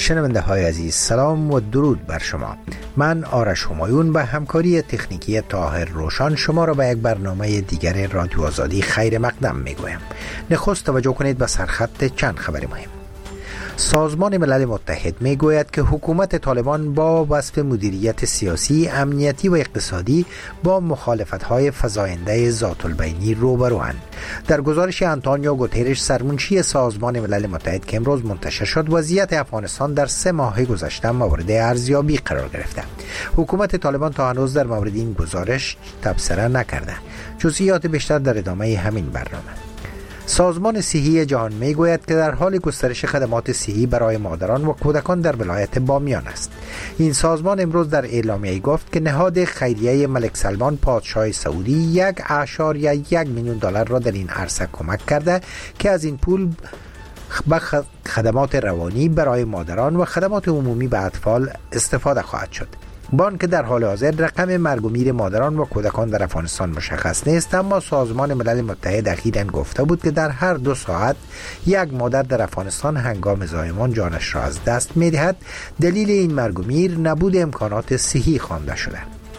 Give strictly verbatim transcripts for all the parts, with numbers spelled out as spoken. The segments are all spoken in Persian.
شنونده های عزیز، سلام و درود بر شما. من آرش همایون به همکاری تکنیکی طاهر روشان شما را به یک برنامه دیگر رادیو آزادی خیر مقدم می گویم. نخست توجه کنید به سرخط چند خبر مهم. سازمان ملل متحد می گوید که حکومت طالبان با وصف مدیریت سیاسی، امنیتی و اقتصادی با مخالفت‌های فزاینده ذات البینی روبروند. در گزارش آنتونیو گوترش سرمنشی سازمان ملل متحد که امروز منتشر شد، وضعیت افغانستان در سه ماه گذشته مورد ارزیابی قرار گرفته. حکومت طالبان تا هنوز در مورد این گزارش تبصره نکرده. جزئیات بیشتر در ادامه همین برنامه. سازمان صحی جهان می گوید که در حال گسترش خدمات صحی برای مادران و کودکان در ولایت بامیان است. این سازمان امروز در اعلامیه گفت که نهاد خیریه ملک سلمان پادشاه سعودی یک اعشاریه یک میلیون دلار را در این عرصه کمک کرده که از این پول به خدمات روانی برای مادران و خدمات عمومی به اطفال استفاده خواهد شد. با آنکه در حال حاضر رقم مرگ و میر مادران و کودکان در افغانستان مشخص نیست، اما سازمان ملل متحد اخیراً گفته بود که در هر دو ساعت یک مادر در افغانستان هنگام زایمان جانش را از دست می‌دهد. دلیل این مرگ و میر نبود امکانات صحی خوانده شده.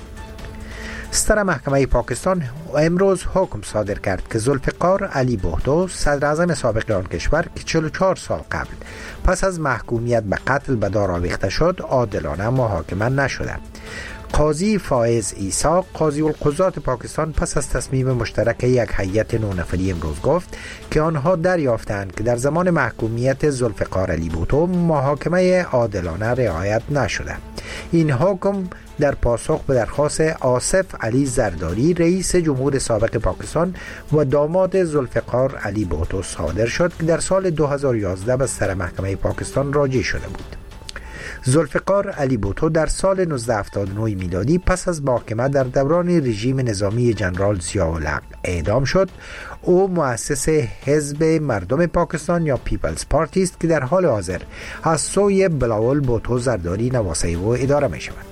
ستر محکمه پاکستان امروز حکم صادر کرد که ذوالفقار علی بوتو، صدر اعظم سابق آن کشور که چهل و چهار سال قبل پس از محکومیت به قتل به دار آویخته شد، عادلانه محاکمه نشده. قاضی فائز عیسی، قاضی القضات پاکستان، پس از تصمیم مشترک یک هیئت نه نفری امروز گفت که آنها دریافتند که در زمان محکومیت ذوالفقار علی بوتو محاکمه عادلانه رعایت نشده. این حکم در پاسخ به درخواست آصف علی زرداری، رئیس جمهور سابق پاکستان و داماد ذوالفقار علی بوتو صادر شد که در سال دو هزار و یازده به سر محکمه پاکستان راجع شده بود. ذوالفقار علی بوتو در سال نوزده هفتاد و نه میلادی پس از محاکمه در دوران رژیم نظامی جنرال ضیاءالحق اعدام شد. او مؤسس حزب مردم پاکستان یا پیپلز پارتی است که در حال حاضر از سوی بلاول بوتو زرداری نواسه او اداره می شود.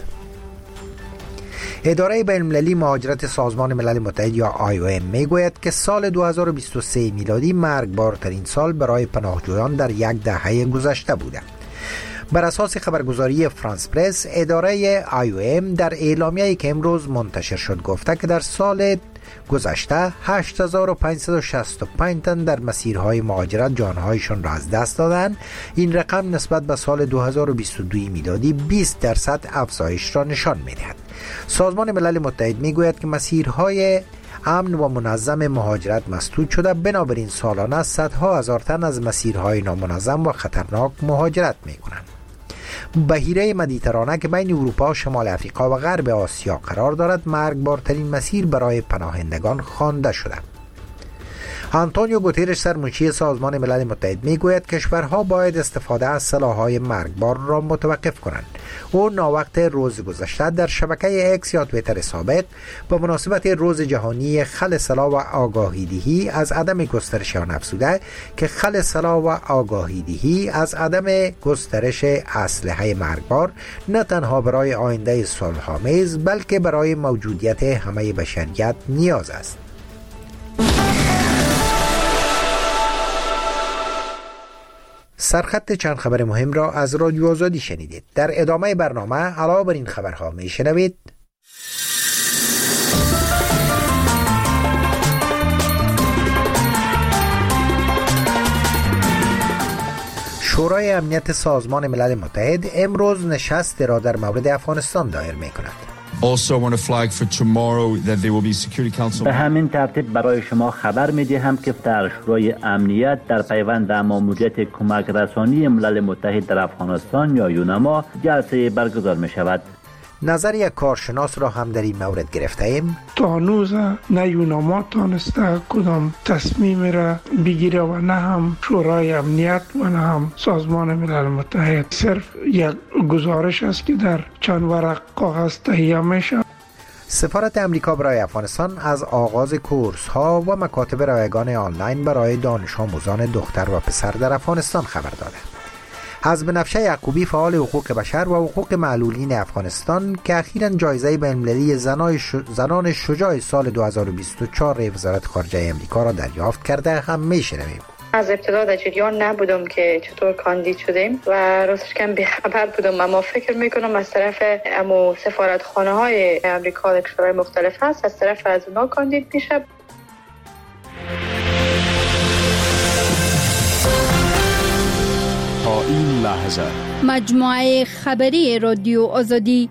اداره بین‌المللی مهاجرت سازمان ملل متحد یا آی او ام می گوید که سال دو هزار و بیست و سه میلادی مرگبارترین سال برای پناهجویان در یک دهه گذشته بوده. بر اساس خبرگزاری فرانس پرس، اداره آی او ام در اعلامیه‌ای که امروز منتشر شد گفته که در سال گذشته هشت هزار و پانصد و شصت و پنج تن در مسیرهای مهاجرت جانهایشان را از دست دادند. این رقم نسبت به سال دو هزار و بیست و دو میلادی بیست درصد افزایش را نشان می‌دهد. سازمان ملل متحد می‌گوید که مسیرهای امن و منظم مهاجرت مسدود شده، بنابراین سالانه صدها هزار تن از مسیرهای نامنظم و خطرناک مهاجرت می‌کنند. بحیره مدیترانه که بین اروپا، شمال افریقا و غرب آسیا قرار دارد، مرگبارترین مسیر برای پناهندگان خوانده شده. آنتونیو گوترش سرمنشی سازمان ملل متحد میگوید کشورها باید استفاده از سلاح‌های مرگبار را متوقف کنند. او ناوقت روز گذشته در شبکه اکس یا توییتر سابق به مناسبت روز جهانی خل سلاح و آگاهی دهی از عدم گسترش آن افزوده که خل سلاح و آگاهی دهی از عدم گسترش اسلحه مرگبار نه تنها برای آینده صلح‌آمیز بلکه برای موجودیت همه بشریت نیاز است. سرخط چند خبر مهم را از رادیو آزادی شنیدید. در ادامه برنامه علاوه بر این خبرها می شنوید: شورای امنیت سازمان ملل متحد امروز نشست را در مورد افغانستان دایر می کند. Also want to flag for tomorrow that there will be Security Council. به همین ترتیب برای شما خبر می‌دهم که در شورای امنیت در پیوند ماموریت کمک رسانی ملل متحد در افغانستان یا یونما جلسه برگزار می‌شود. نظر یک کارشناس را هم در این مورد گرفته ایم. تا هنوز نه یونما تانسته کدام تصمیم را بگیره و نه هم شورای امنیت و نه هم سازمان ملل متحد. صرف یک گزارش است که در چند ورق کاغذ تهیه میشه. سفارت امریکا برای افغانستان از آغاز کورس ها و مکاتب رایگان آنلاین برای دانش آموزان دختر و پسر در افغانستان خبر داده. از بنفشه یعقوبی، فعال حقوق بشر و حقوق معلولین افغانستان که اخیراً جایزه بین‌المللی زنان شجاع سال دو هزار و بیست و چهار وزارت خارجه امریکا را دریافت کرده هم میشنویم. از ابتدا در جریان نبودم که چطور کاندید شدیم و راستش کم بی‌خبر بودم، اما فکر میکنم از طرف امو سفارتخانه های امریکا در کشورهای مختلف هست، از طرف از اونا کاندید میشه. تا این لحظه مجموعه خبری رادیو آزادی.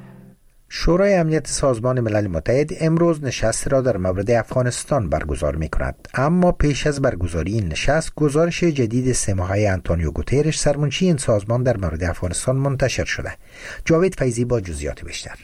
شورای امنیت سازمان ملل متحد امروز نشست را در مورد افغانستان برگزار می کند. اما پیش از برگزاری این نشست، گزارش جدید سه ماهه آنتونیو گوترش سرمنشی این سازمان در مورد افغانستان منتشر شده. جاوید فیضی با جزئیات بیشتر.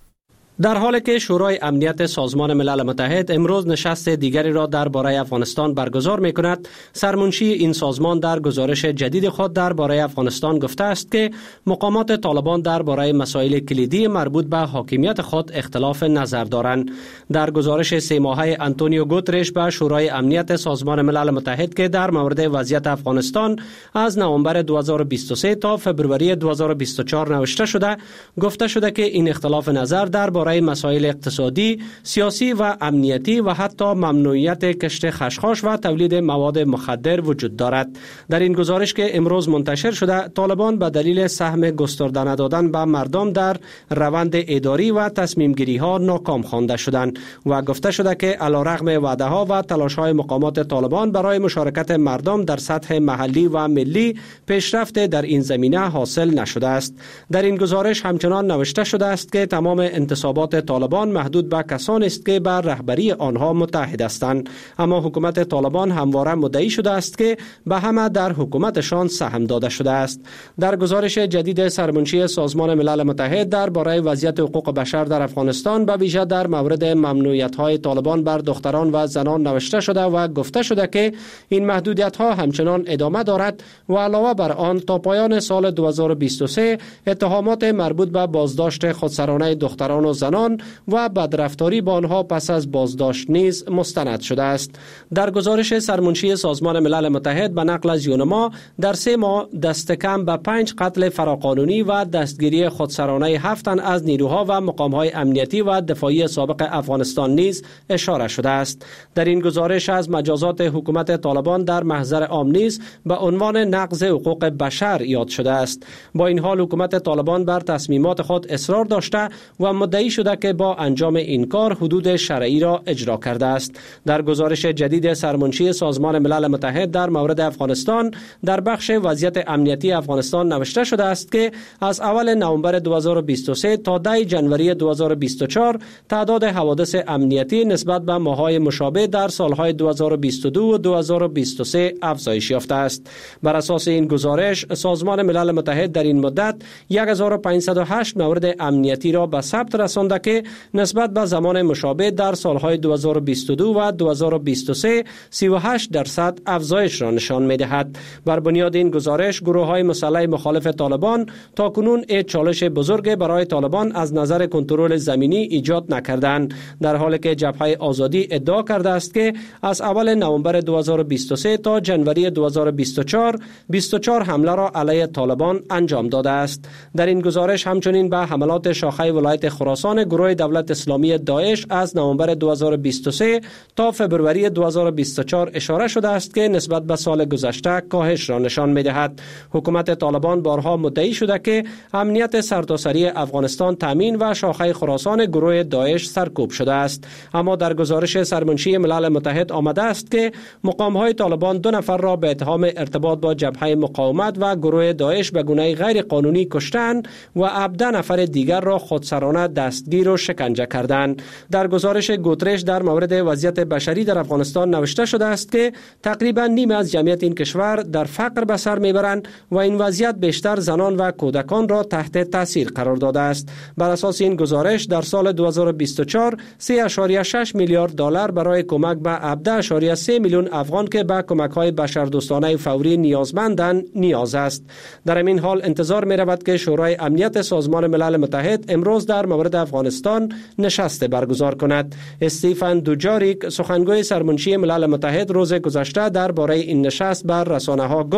در حالی که شورای امنیت سازمان ملل متحد امروز نشست دیگری را درباره افغانستان برگزار می کند، سرمنشی این سازمان در گزارش جدید خود درباره افغانستان گفته است که مقامات طالبان درباره مسائل کلیدی مربوط به حاکمیت خود اختلاف نظر دارند. در گزارش سه ماهه آنتونیو گوترش به شورای امنیت سازمان ملل متحد که در مورد وضعیت افغانستان از نوامبر دو هزار و بیست و سه تا فوریه دو هزار و بیست و چهار نوشته شده، گفته شده که این اختلاف نظر درباره برای مسائل اقتصادی، سیاسی و امنیتی و حتی ممنوعیت کشت خشخاش و تولید مواد مخدر وجود دارد. در این گزارش که امروز منتشر شده، طالبان به دلیل سهم گسترده ندادن به مردم در روند اداری و تصمیم گیری ها ناکام خوانده شدند و گفته شده که علیرغم وعده ها و تلاش های مقامات طالبان برای مشارکت مردم در سطح محلی و ملی، پیشرفت در این زمینه حاصل نشده است. در این گزارش همچنان نوشته شده است که تمام انتصابات طالبان محدود به کسانی است که بر رهبری آنها متحد هستند، اما حکومت طالبان همواره مدعی شده است که به همه در حکومتشان سهم داده شده است. در گزارش جدید سرمنشی سازمان ملل متحد درباره وضعیت حقوق بشر در افغانستان، به ویژه در مورد ممنوعیت‌های طالبان بر دختران و زنان نوشته شده و گفته شده که این محدودیت‌ها همچنان ادامه دارد و علاوه بر آن تا پایان سال دو هزار و بیست و سه اتهامات مربوط به بازداشت خودسرانه دختران و زنان و بدرفتاری با آنها پس از بازداشت نیز مستند شده است. در گزارش سرمنشی سازمان ملل متحد به نقل از یونما، در سه ماه دست کم به پنج قتل فراقانونی و دستگیری خودسرانه هفت تن از نیروها و مقامهای امنیتی و دفاعی سابق افغانستان نیز اشاره شده است. در این گزارش از مجازات حکومت طالبان در محضر عام نیز به عنوان نقض حقوق بشر یاد شده است. با این حال حکومت طالبان بر تصمیمات خود اصرار داشته و مدعی شده که با انجام این کار حدود شرعی را اجرا کرده است. در گزارش جدید سرمنشی سازمان ملل متحد در مورد افغانستان در بخش وضعیت امنیتی افغانستان نوشته شده است که از اول نوامبر دو هزار و بیست و سه تا ده ژانویه دو هزار و بیست و چهار تعداد حوادث امنیتی نسبت به ماه‌های مشابه در سالهای دو هزار و بیست و دو و دو هزار و بیست و سه افزایش یافته است. بر اساس این گزارش، سازمان ملل متحد در این مدت هزار و پانصد و هشت مورد امنیتی را به ثبت رسانده که نسبت به زمان مشابه در سالهای دو هزار و بیست و دو و دو هزار و بیست و سه سی و هشت درصد افزایش را نشان می‌دهد. بر بنیاد این گزارش، گروه‌های مسلح مخالف طالبان تاکنون یک چالش بزرگ برای طالبان از نظر کنترل زمینی ایجاد نکردند، در حالی که جبهه آزادی ادعا کرده است که از اول نوامبر دو هزار و بیست و سه تا ژانویه دو هزار و بیست و چهار بیست و چهار حمله را علیه طالبان انجام داده است. در این گزارش همچنین به حملات شاخه ولایت خراسان گروه دولت اسلامی داعش از نوامبر دو هزار و بیست و سه تا فوریه دو هزار و بیست و چهار اشاره شده است که نسبت به سال گذشته کاهش را نشان می‌دهد. حکومت طالبان بارها مدعی شده که امنیت سرتاسری افغانستان تامین و شاخه خراسان گروه داعش سرکوب شده است، اما در گزارش سرمنشی ملل متحد آمده است که مقام‌های طالبان دو نفر را به اتهام ارتباط با جبهه مقاومت و گروه داعش به گونه غیر قانونی کشتند و هفده نفر دیگر را خودسرانه دستگیر و شکنجه کردند. در گزارش گوترش در مورد وضعیت بشری در افغانستان نوشته شده است که تقریبا نیمه از جمعیت این کشور در فقر به سر میبرند و این وضعیت بیشتر زنان و کودکان را تحت تاثیر قرار داده است. بر اساس این گزارش در سال دو هزار و بیست و چهار سه ممیز شش میلیارد دلار برای کمک به هفده ممیز سه میلیون افغان که به کمک‌های بشردوستانه فوری نیازمندند نیاز است. در این حال انتظار می‌رود که شورای امنیت سازمان ملل متحد امروز در مورد افغانستان نشست برگزار کند. استیفن دوجاریک، سخنگوی سرمنشی ملل متحد، روز گذشته درباره این نشست بر رسانه‌ها گفت: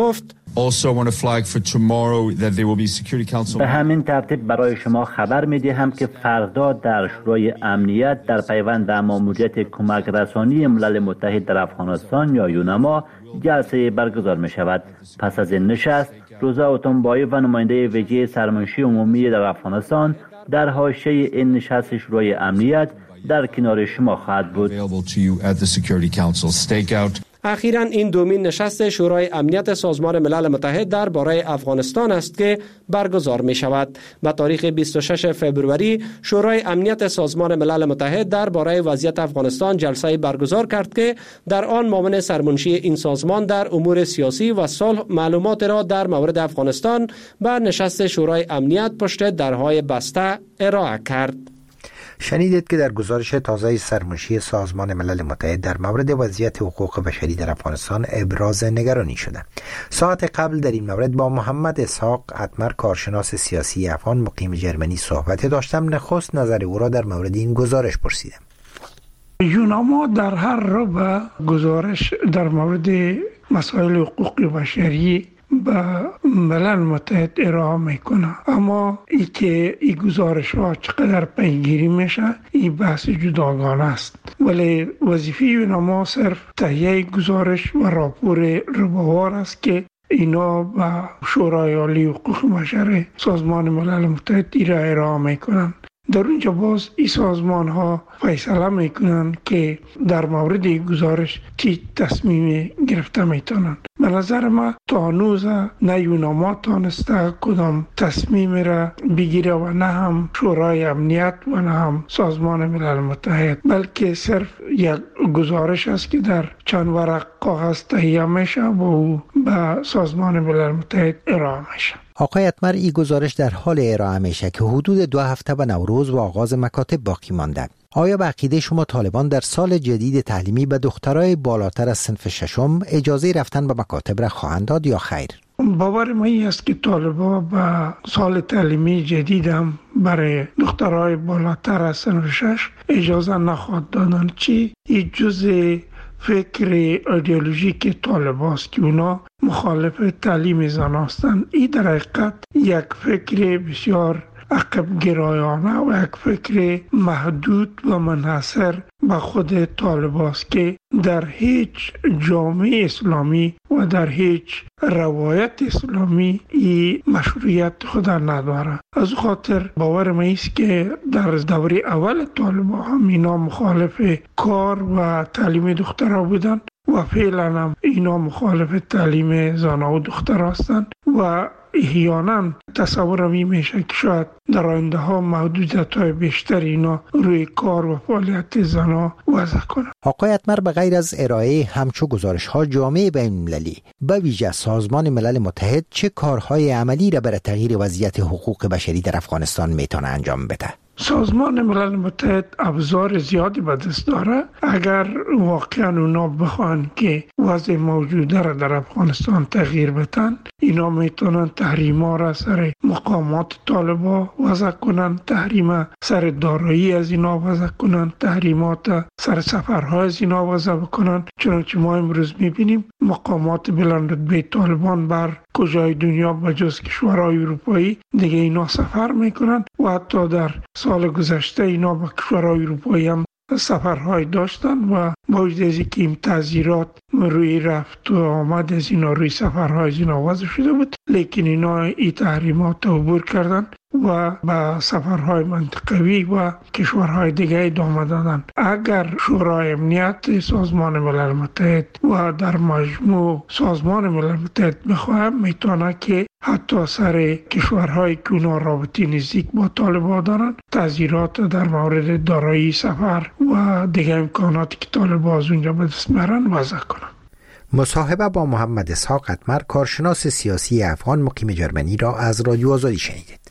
Also, I want to flag for tomorrow that there will be Security Council. به همین ترتیب برای شما خبر می‌دهم که فردا در شورای امنیت در پیوند به ماموریت کمک رسانی ملل متحد در افغانستان یا یونما جلسه برگزار می شود. پس از این نشست، روزا اتنبایی و نماینده ویژه سرمنشی عمومی در افغانستان در حاشیه این نشست شورای امنیت در کنار شما خواهد بود. اخیراً این دومین نشست شورای امنیت سازمان ملل متحد درباره افغانستان است که برگزار می شود. به تاریخ بیست و ششم فوریه شورای امنیت سازمان ملل متحد درباره وضعیت افغانستان جلسه برگزار کرد که در آن معاون سرمنشی این سازمان در امور سیاسی و صلح معلومات را در مورد افغانستان به نشست شورای امنیت پشت درهای بسته ارائه کرد. شنیدید که در گزارش تازه سرمنشی سازمان ملل متحد در مورد وضعیت حقوق بشری در افغانستان ابراز نگرانی شده. ساعت قبل در این مورد با محمد اسحاق اتمر کارشناس سیاسی افغان مقیم جرمنی صحبت داشتم. نخست نظر او را در مورد این گزارش پرسیدم. یوناما در هر رو به گزارش در مورد مسائل حقوق بشری به ملل متحد ارائه میکنه، اما ای که این گزارش ها چقدر پیگیری میشه این بحث جداگانه است. ولی وظیفه یوناما صرف تهیه گزارش و راپور ربوار است که اینا به شورای عالی حقوق بشر سازمان ملل متحد را ارائه میکنن. در اونجا باز این سازمان ها فیصله میکنن که در مورد این گزارش چی تصمیم گرفته میتونن. به نظر ما تا هنوز نه یوناما تانسته کدام تصمیم را بگیره و نه هم شورای امنیت و نه هم سازمان ملل متحد، بلکه صرف یک گزارش است که در چند ورق کاغذ تهیه میشه و او به سازمان ملل متحد ارائه میشه. آقای اتمر، این گزارش در حال ارائه میشه که حدود دو هفته به نوروز و آغاز مکاتب باقی مانده. آیا به عقیده شما طالبان در سال جدید تعلیمی به دخترای بالاتر از صنف ششم اجازه رفتن به مکاتب را خواهند داد یا خیر؟ باور ما این است که طالبان به سال تعلیمی جدید هم برای دخترای بالاتر از صنف شش اجازه نخواهد دادن. چی؟ این جزء فکر ایدئولوژیک طالبان است که اونا مخالف تعلیم زن هستند. این در حقیقت یک فکر بسیار عقب گرایانه و یک فکر محدود و منحصر به خود طالبان است که در هیچ جامعه اسلامی و در هیچ روایت اسلامی این مشروعیت خود نداره. از خاطر باور ما است که در دوره اول طالبان هم اینا مخالف کار و تعلیم دخترها بودن و فعلا هم اینا مخالف تعلیم زنها و دختر هستند و احیانا تصورم این میشه که شاید در آینده ها محدودیت های بیشتر اینا روی کار و فعالیت زنها وضع کنند. آقای اتمر، به غیر از ارائه همچو گزارش ها، جامعه بین المللی به ویژه سازمان ملل متحد چه کارهای عملی را برای تغییر وضعیت حقوق بشری در افغانستان میتونه انجام بده؟ سازمان ملل متحد ابزار زیادی به دست داره. اگر واقعا اونا بخوان که وضع موجوده را در افغانستان تغییر بدن، اینا میتونن تحریما را سر مقامات طالبا وضع کنن، تحریم سر دارایی از اینا وضع کنن، تحریمات سر سفرهای از اینا وضع بکنن. چنانچه ما امروز میبینیم مقامات بلند رتبه طالبان بر کجای دنیا بجز کشورهای اروپایی دیگه اینا سفر میکنن و حتی در سال گذشته اینا با کشورهای اروپایی هم سفرهای داشتن و با وجود از اینکه این تعزیرات روی رفت و آمد از اینا روی سفرهای از اینا وضع شده بود، لیکن اینا این تحریمات عبور کردن و به سفرهای منطقوی و کشورهای دیگه ادامه دادن. اگر شورای امنیت سازمان ملل متحد و در مجموع سازمان ملل متحد بخواهم، میتونه که حتی سر کشورهایی که اونا رابطی نزدیک با طالبان دارن تعزیرات در مورد دارایی سفر و دیگه امکاناتی که طالبان از اونجا به دست میارن وضع کنن. مصاحبه با محمد اسحاق اتمر کارشناس سیاسی افغان مقیم جرمنی را از رادیو آزادی شنیدید.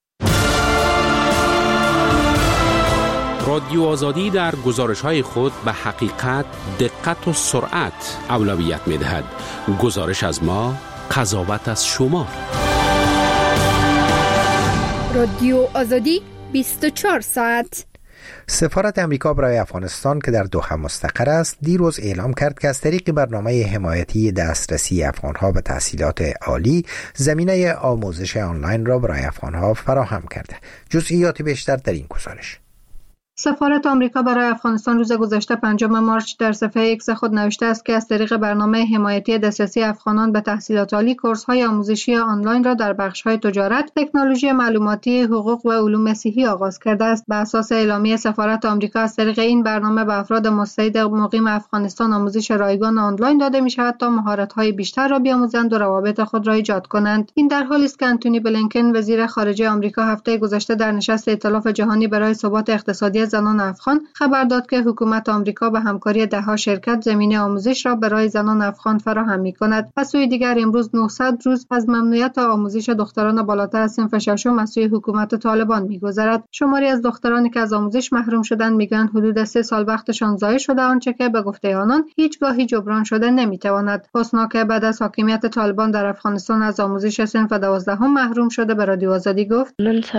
رادیو آزادی در گزارش‌های خود به حقیقت، دقت و سرعت اولویت می‌دهد. گزارش از ما، قضاوت از شما. رادیو آزادی بیست و چهار ساعت. سفارت امریکا برای افغانستان که در دوحه مستقر است دیروز اعلام کرد که از طریق برنامه حمایتی دسترسی افغانها به تحصیلات عالی زمینه آموزش آنلاین را برای افغانها فراهم کرده. جزئیات بیشتر در این گزارش. سفارت آمریکا برای افغانستان روز گذشته پنجم مارس در صفحه ایکس خود نوشته است که از طریق برنامه حمایتی دسترسی افغانان به تحصیلات عالی کورس‌های آموزشی آنلاین را در بخش‌های تجارت، تکنولوژی معلوماتی، حقوق و علوم مسیحی آغاز کرده است. بر اساس اعلامیه سفارت آمریکا از طریق این برنامه به افراد مستعد مقیم افغانستان آموزش رایگان آنلاین داده می‌شود تا مهارت‌های بیشتر را بیاموزند و روابط خود را ایجاد کنند. این در حالی است که آنتونی بلینکن وزیر خارجه آمریکا هفته گذشته در نشست ائتلاف جهانی برای ثبات اقتصادی زنان افغان خبر داد که حکومت آمریکا به همکاری ده‌ها شرکت زمینه آموزش را برای زنان افغان فراهم می‌کند. از سوی دیگر امروز نهصد روز از ممنوعیت آموزش دختران بالاتر از صنف ششم از سوی حکومت طالبان می‌گذرد. شماری از دخترانی که از آموزش محروم شدند میگویند حدود سه سال وقتشان ضایع شده، آنچه که به گفته آنان هیچگاهی جبران شده نمی‌تواند. حسنا که بعد از حاکمیت طالبان در افغانستان از آموزش صنف دوازدهم محروم شده به رادیو آزادی گفت: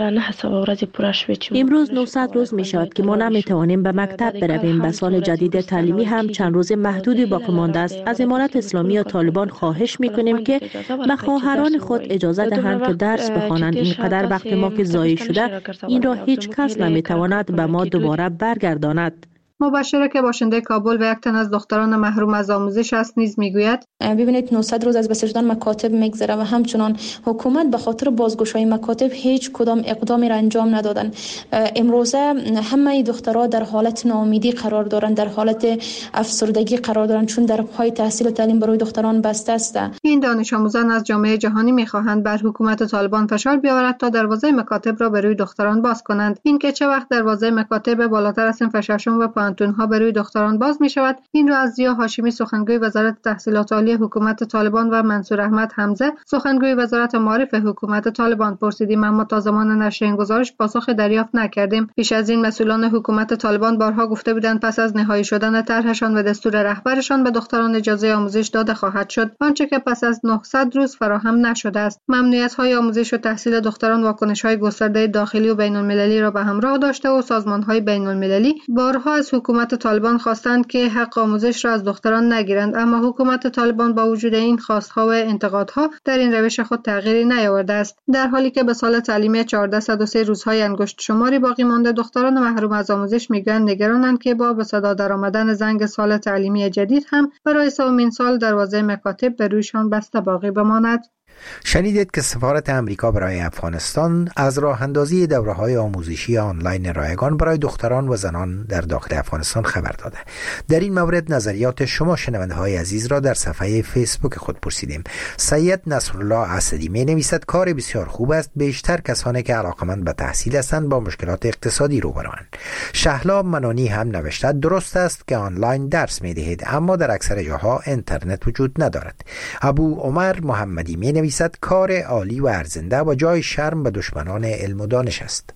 امروز نهصد روز می‌شود که ما نمی‌توانیم به مکتب برویم. به سال جدید تعلیمی هم چند روز محدودی باقی مانده است. از امارت اسلامی و طالبان خواهش می‌کنیم که به خواهران خود اجازه دهند که درس بخوانند. اینقدر وقت ما که ضایع شده این را هیچ کس نمی‌تواند به ما دوباره برگرداند. مبشره که باشنده کابل و یک تن از دختران محروم از آموزش است نیز میگوید: ببینید نهصد روز از بسته شدن مکاتب میگذره و همچنان حکومت به خاطر بازگشایی مکاتب هیچ کدام اقدامی را انجام ندادن. امروزه همه دخترها در حالت ناامیدی قرار دارند، در حالت افسردگی قرار دارند، چون در پای تحصیل و تعلیم برای دختران بسته است. این دانش آموزان از جامعه جهانی میخواهند بر حکومت طالبان فشار بیاورد تا دروازه مکاتب را برای دختران باز کنند. اینکه چه وقت دروازه مکاتب بالاتر از صنف ششم و پانتونها برای دختران باز می شود، این را از ضیا هاشمی سخنگوی وزارت تحصیلات عالی حکومت طالبان و منصور احمد حمزه سخنگوی وزارت معارف حکومت طالبان پرسیدیم، اما تا زمان نشر این گزارش پاسخ دریافت نکردیم. پیش از این مسئولان حکومت طالبان بارها گفته بودند پس از نهایی شدن طرحشان و دستور رهبرشان به دختران اجازه آموزش داده خواهد شد، آنچه که پس از نهصد روز فراهم نشده است. ممنوعیت‌های آموزش و تحصیل دختران واکنش‌های گسترده داخلی و بین‌المللی را به همراه داشته و سازمان‌های بین‌المللی بارها از حکومت طالبان خواستند که حق آموزش را از دختران نگیرند، اما حکومت طالبان با وجود این خواستها و انتقادها در این روش خود تغییری نیاورده است. در حالی که به سال تعلیمی چهارصد و سه روزهای انگشت شماری باقی مانده، دختران محروم از آموزش میگویند نگرانند که با به صدا درآمدن زنگ سال تعلیمی جدید هم برای سومین سال دروازه مکاتب به رویشان بسته باقی بماند. شنیدید که سفارت امریکا برای افغانستان از راه اندازی دوره‌های آموزشی آنلاین رایگان برای دختران و زنان در داخل افغانستان خبر داده. در این مورد نظریات شما شنونده های عزیز را در صفحه فیسبوک خود پرسیدیم. سید نصرالله اسدی می نویسد کار بسیار خوب است، بیشتر کسانی که علاقمند به تحصیل هستند با مشکلات اقتصادی روبروند. شهلا منانی هم نوشته درست است که آنلاین درس می دهید، اما در اکثر جاها اینترنت وجود ندارد. ابو عمر محمدی می نویسد کار عالی و ارزنده و جای شرم به دشمنان علم و دانش است.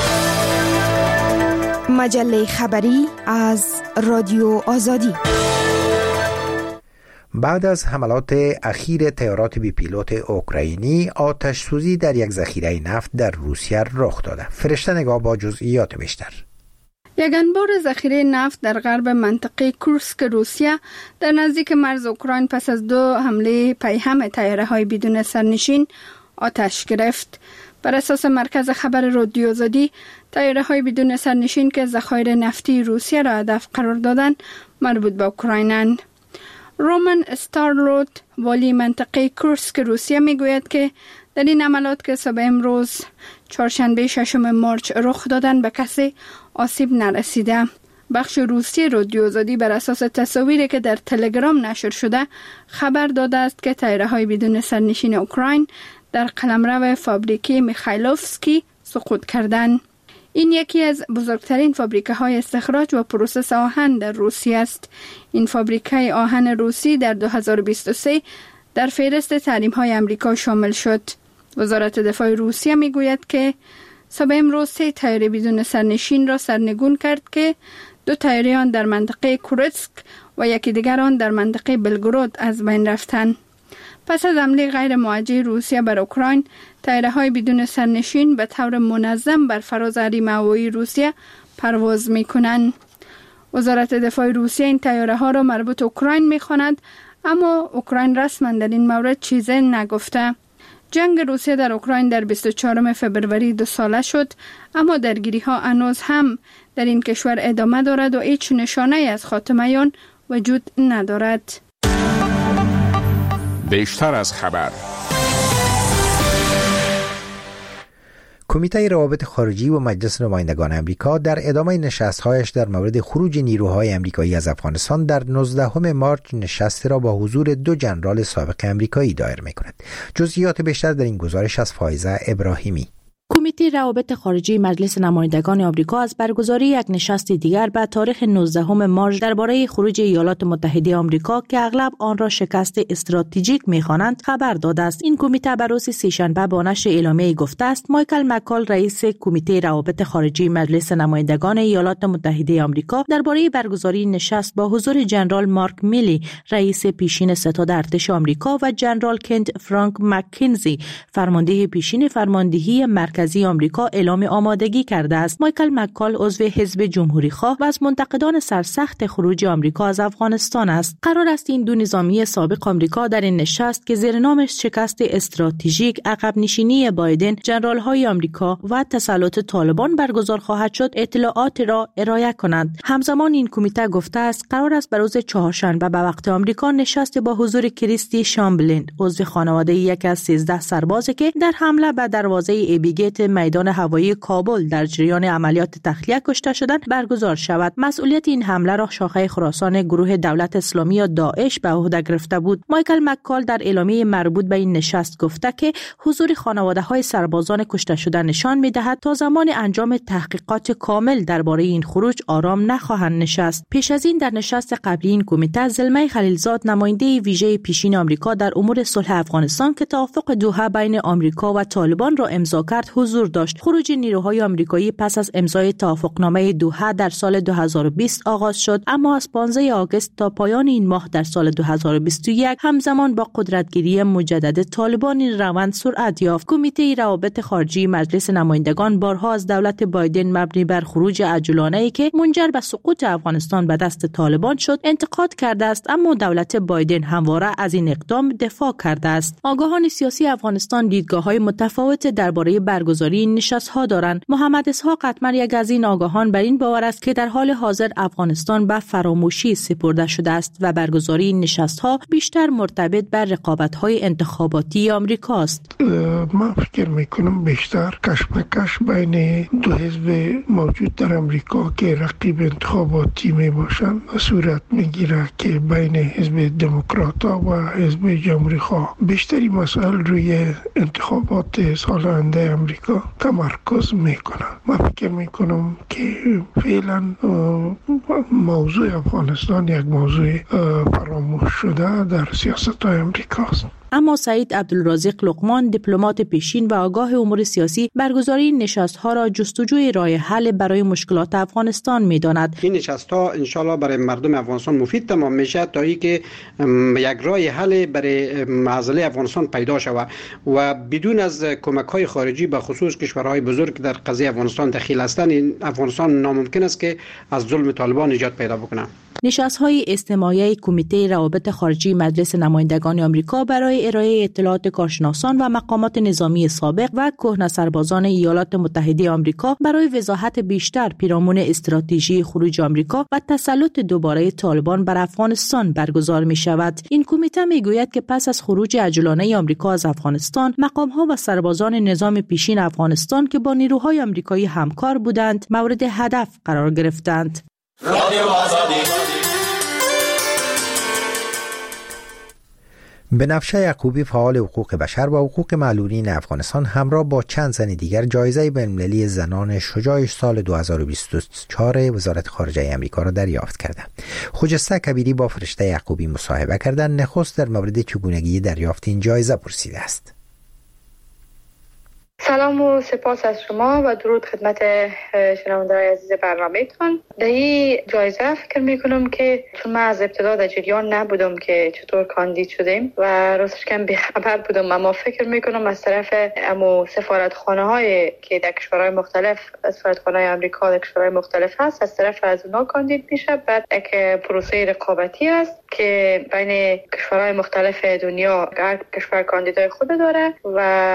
مجله خبری از رادیو آزادی. بعد از حملات اخیر طیارات بی پیلوت اوکراینی، آتش سوزی در یک ذخیره نفت در روسیه رخ داده. فرشته نگاه با جزئیات بیشتر. یک انبار ذخیره نفت در غرب منطقه کورسک روسیه در نزدیک مرز اوکراین پس از دو حمله پیهم طیاره‌های بدون سرنشین آتش گرفت. بر اساس مرکز خبر رادیو آزادی، طیاره‌های بدون سرنشین که ذخایر نفتی روسیه را هدف قرار دادند مربوط به اوکراینند. رومن استارلوت والی منطقه کورسک روسیه میگوید که در این عملات که صبح امروز چهارشنبه ششم مارچ رخ دادن به کسی آسیب نرسیده. بخش روسی رادیو آزادی بر اساس تصاویری که در تلگرام نشر شده خبر داده است که طیاره‌های بدون سرنشین اوکراین در قلمرو فابریکه میخایلوفسکی سقوط کردند. این یکی از بزرگترین فابریکه های استخراج و پروسس آهن در روسیه است. این فابریکه آهن روسی در دو هزار و بیست و سه در فهرست تحریم های امریکا شامل شد. وزارت دفاع روسیه می گوید که صبح امروز سه طیاره بدون سرنشین را سرنگون کرد که دو طیاره آن در منطقه کورسک و یکی دیگر آن در منطقه بلگراد از بین رفتند. پس از حمله غیر موجه روسیه بر اوکراین، طیاره‌های بدون سرنشین به طور منظم بر فراز حریم هوایی روسیه پرواز می کنند. وزارت دفاع روسیه این طیاره ها را مربوط اوکراین می خواند، اما اوکراین رسما در این مورد چیزی نگفته. جنگ روسیه در اوکراین در بیست و چهارم فبروری دو ساله شد، اما درگیری ها هنوز هم در این کشور ادامه دارد و هیچ نشانه از خاتمه آن وجود ندارد. بیشتر از خبر. کمیته روابط خارجی و مجلس نمایندگان امریکا در ادامه نشست‌هایش در مورد خروج نیروهای امریکایی از افغانستان در نوزدهم مارس نشست را با حضور دو ژنرال سابق امریکایی دایر می‌کند. جزئیات بیشتر در این گزارش از فائزه ابراهیمی. کمیته روابط خارجی مجلس نمایندگان آمریکا از برگزاری یک نشست دیگر به تاریخ نوزدهم مارس درباره خروج ایالات متحده آمریکا که اغلب آن را شکست استراتژیک می‌خوانند خبر داده است. این کمیته بر روز سه‌شنبه با نشر اعلامیه‌ای گفته است مایکل مکال رئیس کمیته روابط خارجی مجلس نمایندگان ایالات متحده آمریکا درباره برگزاری نشست با حضور ژنرال مارک میلی رئیس پیشین ستاد ارتش آمریکا و ژنرال کنت فرانک مککنزی فرمانده پیشین فرماندهی مرکزی آمریکا اعلام آمادگی کرده است. مایکل مکال عضو حزب جمهوری خواه و از منتقدان سرسخت خروج آمریکا از افغانستان است. قرار است این دو نظامی سابق آمریکا در این نشست که زیر نام شکست استراتژیک، عقب نشینی بایدن، ژنرال‌های آمریکا و تسلط طالبان برگزار خواهد شد اطلاعات را ارائه کنند. همزمان این کمیته گفته است قرار است بر روز چهارشنبه به وقت آمریکا نشست با حضور کریستی شامبلین عضو خانواده یک از سیزده سربازی که در حمله به دروازه ایبیگیت میدان هوایی کابل در جریان عملیات تخلیه کشته شدند برگزار شود. مسئولیت این حمله را شاخه خراسان گروه دولت اسلامی یا داعش به عهده گرفته بود. مایکل مکال در اعلامیه مربوط به این نشست گفته که حضور خانواده‌های سربازان کشته شده نشان می‌دهد تا زمان انجام تحقیقات کامل درباره این خروج آرام نخواهند نشست. پیش از این در نشست قبلی این کمیته زلمه خلیلزاد نماینده ویژه پیشین آمریکا در امور صلح افغانستان که توافق دوحه بین آمریکا و طالبان را امضا کرد حضور داشت. خروج نیروهای آمریکایی پس از امضای توافقنامه دوحه در سال دو هزار و بیست آغاز شد، اما از پانزده آگوست تا پایان این ماه در سال دو هزار و بیست و یک همزمان با قدرتگیری مجدد طالبان این روند سرعت یافت. کمیته روابط خارجی مجلس نمایندگان بارها از دولت بایدن مبنی بر خروج عجولانه‌ای که منجر به سقوط افغانستان به دست طالبان شد انتقاد کرده است، اما دولت بایدن همواره از این اقدام دفاع کرده است. آگاهان سیاسی افغانستان دیدگاه‌های متفاوت درباره برگزاری این نشست‌ها دارند. محمد اسحاق قطمر یک از این آگاهان بر این باور است که در حال حاضر افغانستان به فراموشی سپرده شده است و برگزاری این نشست‌ها بیشتر مرتبط بر رقابت‌های انتخاباتی آمریکا است. من فکر می‌کنم بیشتر کشمکش بین دو حزب موجود در آمریکا که رقیب انتخاباتی میباشند صورت میگیره که بین حزب دموکرات‌ها و حزب جمهوری‌خواه. بیشتری مسائل روی انتخابات سال آینده آمریکا تمرکز میکنه. من فکر میکنم که فعلا موضوع افغانستان یک موضوع فراموش شده در سیاست های امریکا است. اما سعید عبدالرازق لقمان دیپلمات پیشین و آگاه امور سیاسی برگزاری نشست‌ها را جستجوی راه حل برای مشکلات افغانستان می‌داند. این نشست‌ها ان شاءالله برای مردم افغانستان مفید تمام میشه تا اینکه یک راه حل برای معضله افغانستان پیدا شود و بدون از کمک‌های خارجی به خصوص کشورهای بزرگ در قضیه افغانستان دخیل هستند این افغانستان ناممکن است که از ظلم طالبان نجات پیدا بکنه. نشست‌های اجتماعی کمیته روابط خارجی مجلس نمایندگان آمریکا برای ارائه اطلاعات کارشناسان و مقامات نظامی سابق و کهنه سربازان ایالات متحده آمریکا برای وضاحت بیشتر پیرامون استراتژی خروج آمریکا و تسلط دوباره طالبان بر افغانستان برگزار می شود. این کمیته می گوید که پس از خروج عجولانه آمریکا از افغانستان مقام‌ها و سربازان نظام پیشین افغانستان که با نیروهای آمریکایی همکار بودند مورد هدف قرار گرفتند. رادیو آزادی. بنفشه یعقوبی فعال حقوق بشر و حقوق معلولین افغانستان همراه با چند زن دیگر جایزه بین‌المللی زنان شجاع سال دو هزار و بیست و چهار وزارت خارجه آمریکا را دریافت کردند. خجسته کبیری با فرشته یعقوبی مصاحبه کردند. نخست در مورد چگونگی دریافت این جایزه پرسیده است. سلام و سپاس از شما و درود خدمت شنونده‌های عزیز برنامه‌تان. در این جایزه فکر می‌کنم که چون من از ابتدا در جریان نبودم که چطور کاندید شدیم و راستش کم بی‌خبر بودم، اما فکر می‌کنم از طرف امو سفارتخانه‌های که در کشورهای مختلف، سفارتخانه‌های آمریکا در کشورهای مختلف هست، از طرف از اونها کاندید میشه. بعد یک پروسه رقابتی است که بین کشورهای مختلف دنیا هر کشور کاندیدای خود داره و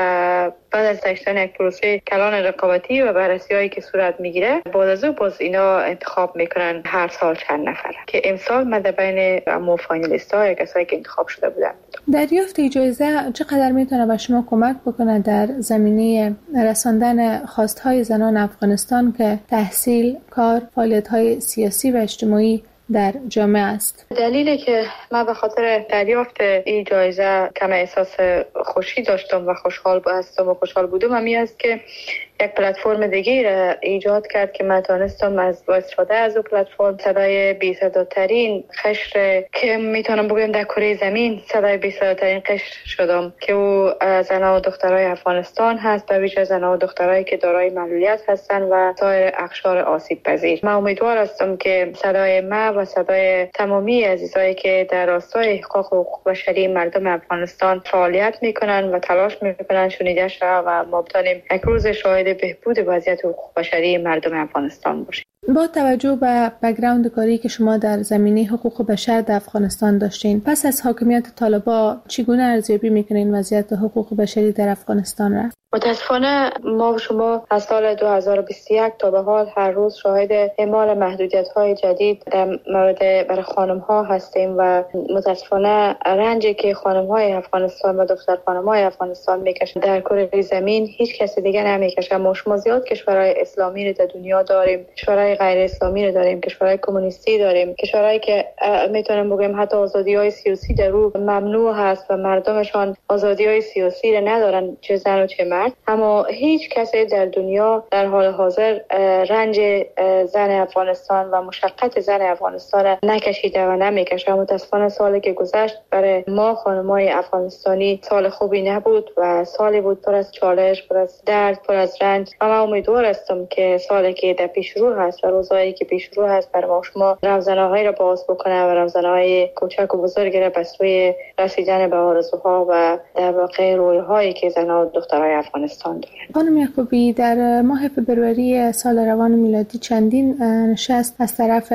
بعد از داشتن یک پروسه کلان رقابتی و بررسی‌هایی که صورت میگیره، بعد از اون باز اینا انتخاب میکنن هر سال چند نفره که امسال من در بین امو فاینالیست‌ها کسایی که انتخاب شده بودن. دریافت جایزه چقدر میتونه به شما کمک بکنه در زمینه رساندن خواست‌های زنان افغانستان که تحصیل، کار، فعالیت‌های سیاسی و اجتماعی در جامعه است؟ دلیلی که من به خاطر دریافت این جایزه کم احساس خوشی داشتم و خوشحال هستم و خوشحال بودم همی است که یک پلتفرم دیگه را ایجاد کرد که من تانستم از با استفاده از اون پلتفرم صدای بی صداترین قشر که میتونم بگم در کره زمین صدای بی صداترین قشر شدم که او زنان و دخترای افغانستان هست، به ویژه زنان و دخترایی که دارای معلولیت هستن و سایر اقشار آسیب پذیر. من امیدوار هستم که صدای من و صدای تمامی عزیزایی که در راستای حقوق و حقوق بشری مردم افغانستان فعالیت میکنن و تلاش میکنن شنیده شود و ما بتونیم یک روز شاهد بهبود وضعیت حقوق بشری مردم افغانستان باشیم. با توجه به بک‌گراند کاری که شما در زمینه حقوق بشر در افغانستان داشتین، پس از حاکمیت طالبان چگونه ارزیابی میکنین وضعیت حقوق بشری در افغانستان را؟ متاسفانه ما و شما از سال دو هزار و بیست و یک تا به حال هر روز شاهد اعمال محدودیت‌های جدید در مورد برای خانم‌ها هستیم و متاسفانه رنجی که خانم‌های افغانستان و دختر خانم‌های افغانستان میکشن در کره زمین هیچ کسی دیگه نمیکشه. ما شما زیاد کشورهای اسلامی رو در دنیا داریم، کشورهای غیر اسلامی رو داریم، کشورهای کمونیستی داریم، کشورهایی که میتونم بگم حتی آزادی‌های سیاسی در رو ممنوع هست و مردمشان آزادی‌های سیاسی رو ندارن، چه زن و چه مرد. اما هیچ کسی در دنیا در حال حاضر رنج زن افغانستان و مشقت زن افغانستان نکشیده و نمیکشه. متاسفانه سالی که گذشت برای ما خانم‌های افغانستانی سال خوبی نبود و سالی بود پر از چالش، پر از درد، پر از رنج و من امیدوار هستم که سالی که در پیش رو هست و روزایی که پیش رو هست برای ما شما رمزنه‌هایی را باز بکنه و رمزنه‌های کوچک و بزرگی را به سوی رسیدن به آرزوها و در واقع رویاهایی که زنان و دخترای افغانستان دارند. خانم یعقوبی، در ماه فبروری سال روان میلادی چندین نشست از طرف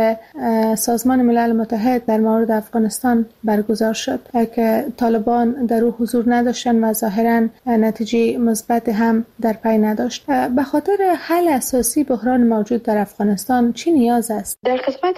سازمان ملل متحد در مورد افغانستان برگزار شد که طالبان در او حضور نداشتن و ظاهراً نتیجه مثبت هم در پی نداشت. به خاطر حل اساسی بحران موجود در افغانستان چی نیاز است؟ در قسمت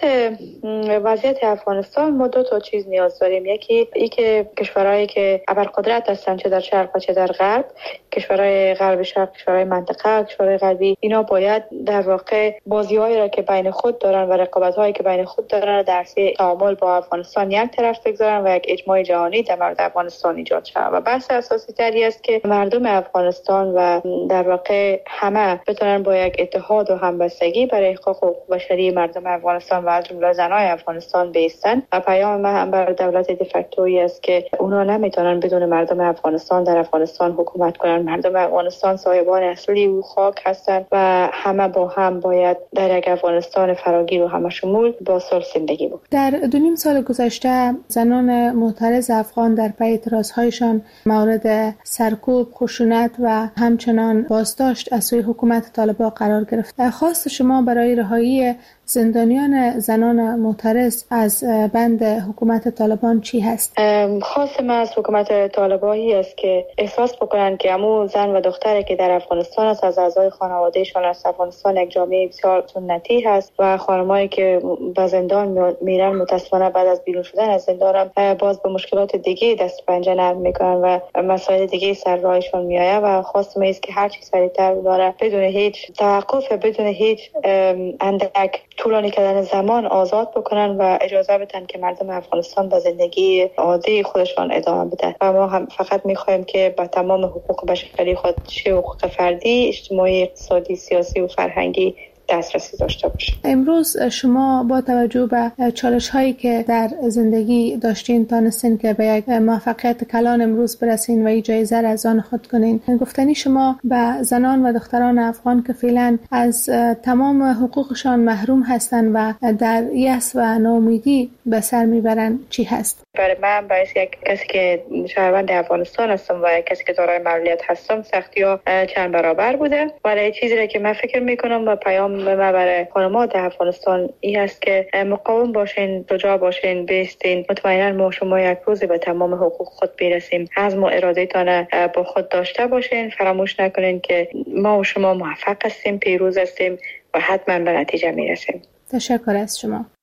وضعیت افغانستان ما دو تا چیز نیاز داریم. یکی ای که کشورهایی که ابرقدرت هستن چه در شرق و چه در غرب، کشورهای غرب شرق، کشورهای منطقه، کشورهای غربی، اینا باید در واقع بازی‌هایی را که بین خود دارن و رقابت‌هایی که بین خود دارن در عرصه تعامل با افغانستان یک طرف بگذارن و یک اجماع جهانی در مورد افغانستان ایجاد شود. و بحث اساسی تری است که مردم افغانستان و در واقع همه بتونن با یک اتحاد و همبستگی برای حقوق و حقوق بشری مردم افغانستان و از جمله زنان افغانستان بایستن. و پیام من هم برای دولت دیفکتوری است که اونا نمیتونن بدون مردم افغانستان در افغانستان حکومت کنن. مردم افغانستان صاحبان اصلی و خاک هستند و همه با هم باید در یک افغانستان فراگیر و همه شمول با صلح زندگی بکنند. در دو نیم سال گذشته زنان معترض افغان در پی اعتراضهایشان مورد سرکوب، خشونت و همچنان بازداشت از سوی حکومت طالبان قرار گرفت. خواست شما برای رهایی زندانیان زنان معترض از بند حکومت طالبان چی هست؟ خواست من از حکومت طالبانی است که احساس بکنن که همون زن و دختری که در افغانستان است از اعضای خانوادهشان از افغانستان یک جامعه بسیار سنتی هست و خانمایی که به زندان میرن متاسفانه بعد از بیرون شدن از زندان باز به مشکلات دیگه دست پنجه نرم میکنن و مسائل دیگه سر راهشون میآید و خواست من است که هر چی سریعتر داره بدون هیچ توقف و بدون هیچ اندک طولانی کردن زمان آزاد بکنن و اجازه بدن که مردم افغانستان به زندگی عادی خودشان ادامه بدن. و ما هم فقط میخوایم که با تمام حقوق بشری خود، چه حقوق فردی، اجتماعی، اقتصادی، سیاسی و فرهنگی دسترسی داشته باشیم. امروز شما با توجه به چالش هایی که در زندگی داشتین تانستین که به یک موفقیت کلان امروز برسین و این جایزه را از آن خود کنین، گفتنی شما به زنان و دختران افغان که فعلا از تمام حقوقشان محروم هستند و در یأس و ناامیدی به سر میبرن چی هست؟ برای من باعث یک کسی که شهروند افغانستان هستم و یک کسی که دارای معلولیت هستم سختی‌ها چند برابر بوده، ولی چیزی را که من فکر میکنم و پیام من برای خانم‌ها در افغانستان این است که مقاوم باشین، شجاع باشین، بیستین. مطمئنا ما شما یک روزی به تمام حقوق خود برسیم. عزم و ارادهتان با خود داشته باشین. فراموش نکنین که ما و شما موفق هستیم، پیروز هستیم و حتما به نتیجه میرسیم. تشکر از شما.